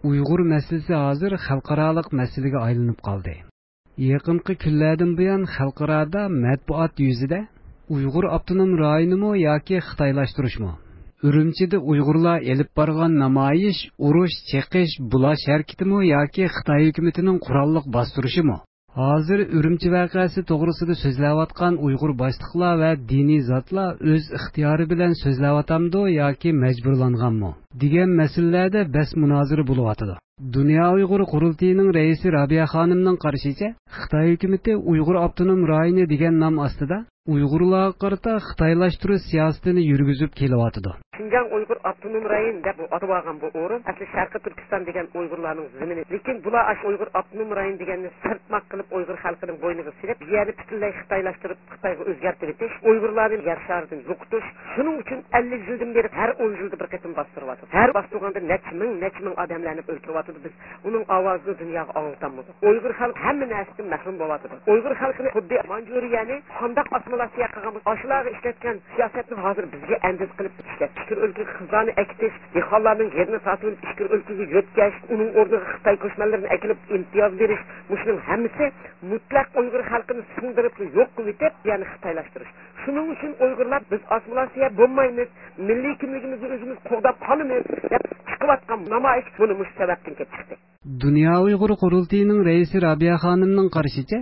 Uyg'ur masalasi hozir xalqarалық masalaga aylanib qoldi. Yaqinqi kunlardan buyon xalqarada matbuot yuzida Uyg'ur avtonom rayonimi yoki xitoylashtirishmi? Urumchida Uyg'urlar elib borgan namoyish, urush, cheqish, bulash harakatimi yoki Xitoy hukumatining qurolliq bostirishimi? Hozir Urumchi voqeasi to'g'risida so'zlayotgan Uyg'ur boshliqlar va diniy zotlar o'z ixtiyori bilan so'zlayotganmi yoki majburlanganmi degan masalalarda bas munozara bo'layotdi. Dünya Uyg'ur qurultiyining raisi Rabia xonimning qarashicha, Xitoy hukumati Uyg'ur avtonom rayoni degan nom ostida Uyg'urlarga qarata xitoylashtirish siyosatini yurgizib kelyapti. Şinjan Uyghur Abdunum Rayın deb atıb alğan bu o'rin asli Sharqi Turkiston degan Uyg'urlarning zimini. Lekin bular ash Uyghur Abdunum Rayın deganni sirtmoq qilib Uyg'ur xalqining bo'yniga silib, yerni butunlay xitoylashtirib Xitoyga o'zgartirib etish, Uyg'urlarni yer sharidan yo'qotish. Shuning uchun 50 yildan beri har 10 yilda bir qatim bostirib. Har bostirganda necha ming odamlarni o'ltiryapti biz. Uning ovozini dunyoga anglitamiz. Uyg'ur xalqi hamma narsadan mahrum bo'lyapti. Uyg'ur xalqini xuddi Manjuriyani qanday assimilyatsiya qilganmiz, ashlarga ishlatgan siyosatni hozir bizga andiz qilib ishlat. İşkir ülkesi kızlarını ektiş, dehqonlarning yerini satılıb, işkir ülkesi yötkeş, onun orduga Xitoy ko'chmanlarini ekilib imtiyoz berish, mushuning hammasi mutlaq Uyg'ur xalqini sindirib yo'q qilib etib, ya'ni xitoylashtirish. Shuning uchun Uyg'urlar biz assimilyatsiya bo'lmaymiz, milliy kimligimizni o'zimiz qo'g'dab qolamiz deb chiqayotgan namoyish buni mush sababdan kelib chiqdi. Dünya Uyg'ur qurultiyining raisi Rabia xonimning qarashicha,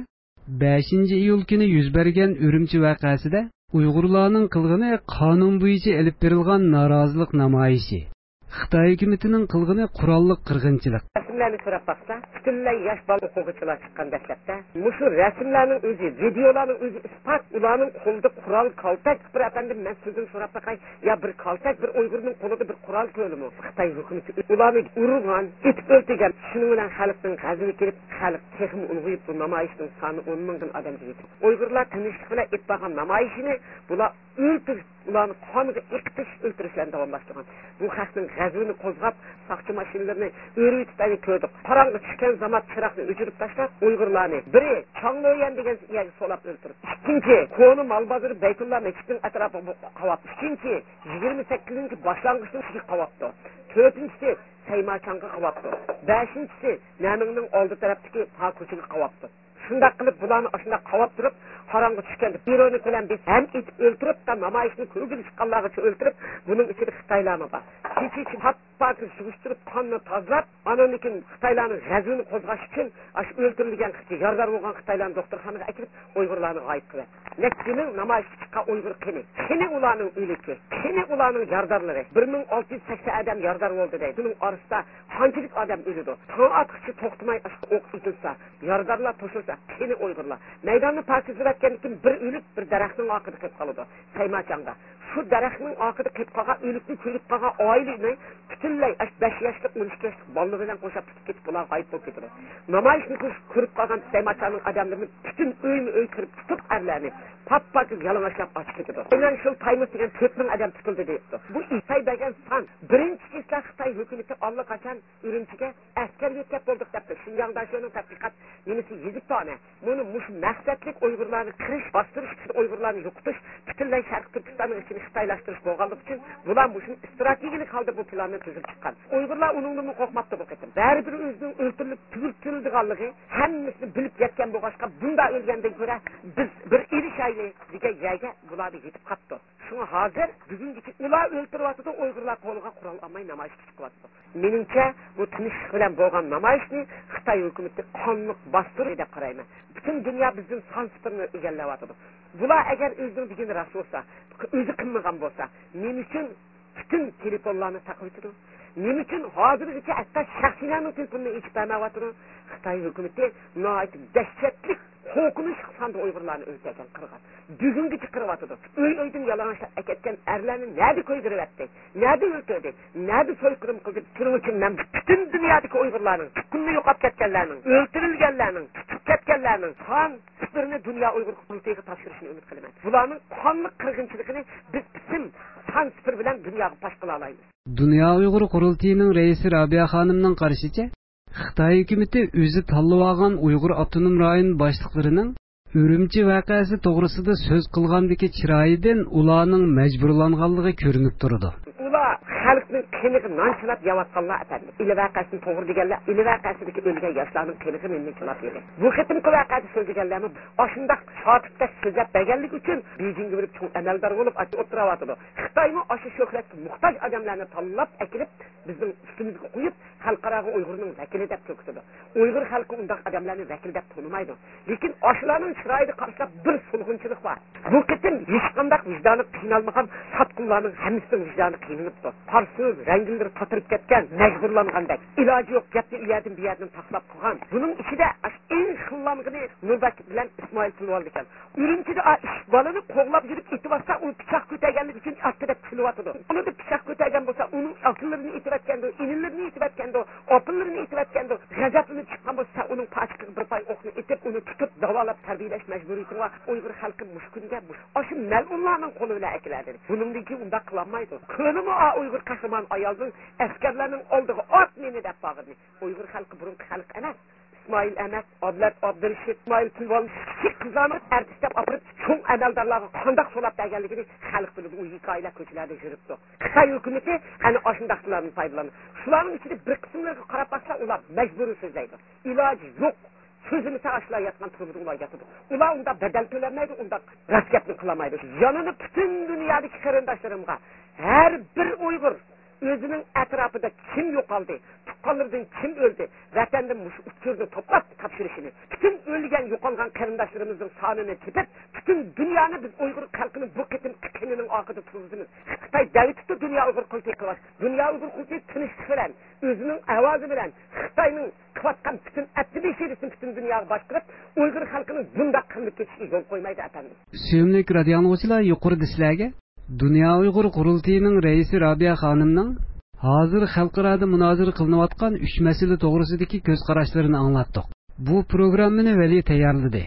5-iyul kuni yuz bergan Urumchi voqeasida Uyg'urlarning qilg'ini qonun bo'yicha elib berilgan norozilik namoyishi. Xitoy hukumatining qilg'ini qurolliq qirg'inchilik. Rasmlarni ko'rib baqsa, butunlay yosh bola o'quvchilar chiqqan dastlabda, mushu rasmlarning o'zi, videolarning o'zi isbot, ularning qo'lida qurol, kaltak, bir afandim men sizdan so'rab baqay, ya bir kaltak, bir Uyg'urning qo'lida bir qurol ko'limi. Xitoy hukumati ularni urgan, etib o'ltirgan. Shuning bilan xalqning g'azabi kelib, xalq texmi ulg'ayib bu namoyishning soni 10 mingdan odamga yetdi. Uyg'urlar tinchlik bilan etib namoyishini bular o'ltirib, ularni qoniga iqtish o'ltirishlarni davomlashtirgan. Bu xalqning g'azabini qo'zg'ab, soqchi mashinalarini o'rib tani ko'rdik. Qorong'i tushgan zamat chiroqni o'chirib tashlab, Uyg'urlarni biri Changloyan degan yerga solab o'ldirib. Ikkinchi, Qo'ni Malbazir Baytulloh masjidining atrofiga qavab. Ikkinchi, 28-chi boshlang'ichdan shu qavabdi. To'rtinchisi, Saymachanga qavabdi. Beshinchisi, Namingning oldi tarafdagi Pakochiga qavabdi. Shunday qilib bularni ashunda qavab turib, qorong'i tushganda bironi bilan biz ham etib o'ltirib, namoyishni ko'rgil chiqqanlargacha o'ltirib, buning ichida Xitoylarni bor. Kechichi hattoki sug'ishtirib, qonni tozalab, ananikin Xitoylarning g'azabini qo'zg'ash uchun ash o'ltirilgan yordar bo'lgan Xitoylarni doktorxonaga akirib, Uyg'urlarni g'oyib qildi. Lekin namoyish chiqqan Uyg'ur qini ularning o'liki, qini ularning yordorlari. 1680 odam yordar bo'ldi deydi. Buning orasida qanchalik odam o'ldi? To'g'ri to'xtamay o'q utilsa, yordorlar to'silsa, qini Uyg'urlar. Maydonni parçalayotgan kim bir o'lik bir daraxtning orqasida qolib qoladi. Saymachanga. Shu daraxtning orqasida qolib qolgan o'likni ko'rib qolgan oilani butunlay 5 yoshli 12 yoshli bolalar bilan qo'shib ketib bular g'oyib bo'lib ketdi. Namoyishni ko'rib qolgan Saymachanning odamlarini butun uy kirib tutib arlarni pappak yalang'ochlab ochib ketdi. Financial Times degan 4000 odam tutildi deydi. Bu Xitoy degan son birinchi kislar Xitoy hukumati allaqachon Urumchiga askar yetkazib bo'ldik deb Xinjiangda shuni tadqiqot nemisi yezib tona. Buni mush maqsadlik Uyg'urlarni kirish, bostirish, Uyg'urlarni yo'qotish, butunlay Sharq Turkistonning ichini xitoylashtirish bo'lganligi uchun bular mushun strategik holda bu planni tuzib chiqqan. Uyg'urlar uningdan qo'rqmoqda bu qatim. Baribir o'zining o'ltirilib turildiganligi hammasini bilib yetgan bo'lg'achqa bunda o'lgandan ko'ra biz bir irishayli degan joyga bularni yetib qoldi. Shuni hozir bugungi ular o'ltiryapti, Uyg'urlar qo'liga qurol olmay namoyish chiqyapti. Meningcha bu tinchlik bilan bo'lgan namoyishni Xitoy hukumati qonliq bostirdi deb qarayman. Bütün dünya bizim sansıtını egallayapti. Bular agar o'zining degani rost bo'lsa, o'zi qilmagan bo'lsa, men uchun bütün telefonlarni taqib nima uchun hozirgacha hatto shaxsiylarning telefonini ichib bermayapti? Xitoy hukumati noit dahshatli qo'rqinish qilganda Uyg'urlarni o'ldirgan qirg'an. Bugungacha qiryapti. Uydan yalang'ochlab aketgan erlarni nada qo'ydiryapti? Nada o'ldirdi? Nada so'yqirim qildi? Shuning uchun men butun dunyodagi Uyg'urlarning, kunni yo'qotib ketganlarning, o'ldirilganlarning, ketganlarning son sifirini dunyo Uyg'ur qurultiyiga topshirishni umid qilaman. Bularning qonli qirg'inchiligini biz bitim son sifir bilan dunyoga pash qila olamiz. Dünya Uyg'ur qurultiyining raisi Rabia xonimning qarashicha, Xitoy hukumati o'zi tanlab olgan Uyg'ur avtonom rayon boshliqlarining Urumchi voqeasi to'g'risida so'z qilgandagi chiroyidan ularning majburlanganligi ko'rinib turdi. Ular xalqning qeniga non chilab yavatqanlar efendim. İli vaqasini to'g'ri deganlar, ili vaqasidagi o'lgan yoshlarning qeniga nonni chilab yedi. Bu qitimki vaqada so'zlaganlarni oshundaq shotibda so'zlab berganlik uchun Beijingga borib cho'ng amaldor bo'lib o'tiryapti. Xitoyning oshi shuhratga muhtoj odamlarni tanlab akilib bizning ustimizga qo'yib xalqaro Uyg'urning vakili deb ko'rsatdi. Uyg'ur xalqi undaq odamlarni vakil deb tanımaydi. Lekin oshlarning chiroyida qarshilab bir sulg'unchilik bor. Bu qitim hech qanday vijdoni qiynalmagan satqunlarning hammasining vijdoni qiynalibdi. Parsiz, rangilari qatirib ketgan, majburlangandek. Iloji yo'q gapni u yerdan bu yerdan taxlab qilgan. Buning ichida eng xillamgini Nurbek bilan Ismoil Tilval ekan. Ürümçide balını qo'g'lab yurib etivasa, u pichoq ko'targanlik uchun ortida tilyotdi. Uni deb pichoq ko'targan bo'lsa, uning aqllarini etivatgandi, inillarini etivatgandi, opillarini etivatgandi. G'azabini chiqqan bo'lsa, uning pachiqiga bir pay o'qni etib, uni tutib davolab tarbiyalash majburiyati va Uyg'ur xalqi mushkunga shu mal'unlarning qo'li bilan akiladi. Buningdiki unda qilolmaydi. Qilimi Uyg'ur qahramon ayolning askarlarning oldiga ot meni deb bag'irdi. Uyg'ur xalqi burungi xalq emas. İsmail Emek, Abdullah Abdülşit, İsmail Tilval, kızlarını ertiştep apırıp çoğun əməldarlarına qandaq solab dəyərligini xalq bilib o hikayeler köşelerde jürübdü. Xitay hükümeti hani aşındaqçılarını faydalanır. Şuların içinde bir kısımlarına qarab baksa ular mecburi sözleydi. İlacı yok. Sözünü sağışlar yatkan turumda ular yatıdı. Ular onda bedel tölemeydi, onda rasketini kılamaydı. Yanını bütün dünyadaki kırındaşlarımga her bir Uygur özünün etrafında kim yok aldı, tuqqanlardan kim öldü, vatanda uçurdu toplap tapşırışını, bütün ölgen yok olgan karındaşlarımızın sanını tepip, bütün dünyanı biz Uygur halkının bu ketim kıkınının arkada tutuldunuz. Xitay devleti dünya Uygur kultiki var. Dünya Uygur kultiki tınışık bilen, özünün avazı bilen, Xitay'nın kıvatkan bütün etli şeylesin bütün dünyayı başkırıp, Uygur halkının bunda kıllık geçişini yol koymaydı efendim. Suyumlik radyo anlıqçılar yuqori sizlarga Dünya Uyghur Qurultayının reisi Rabia Xonimning hozir xalqaro munozara qilinayotgan 3 masala to'g'risidagi ko'z qarashlarini anglatdik. Bu programmani Vali tayyorladi.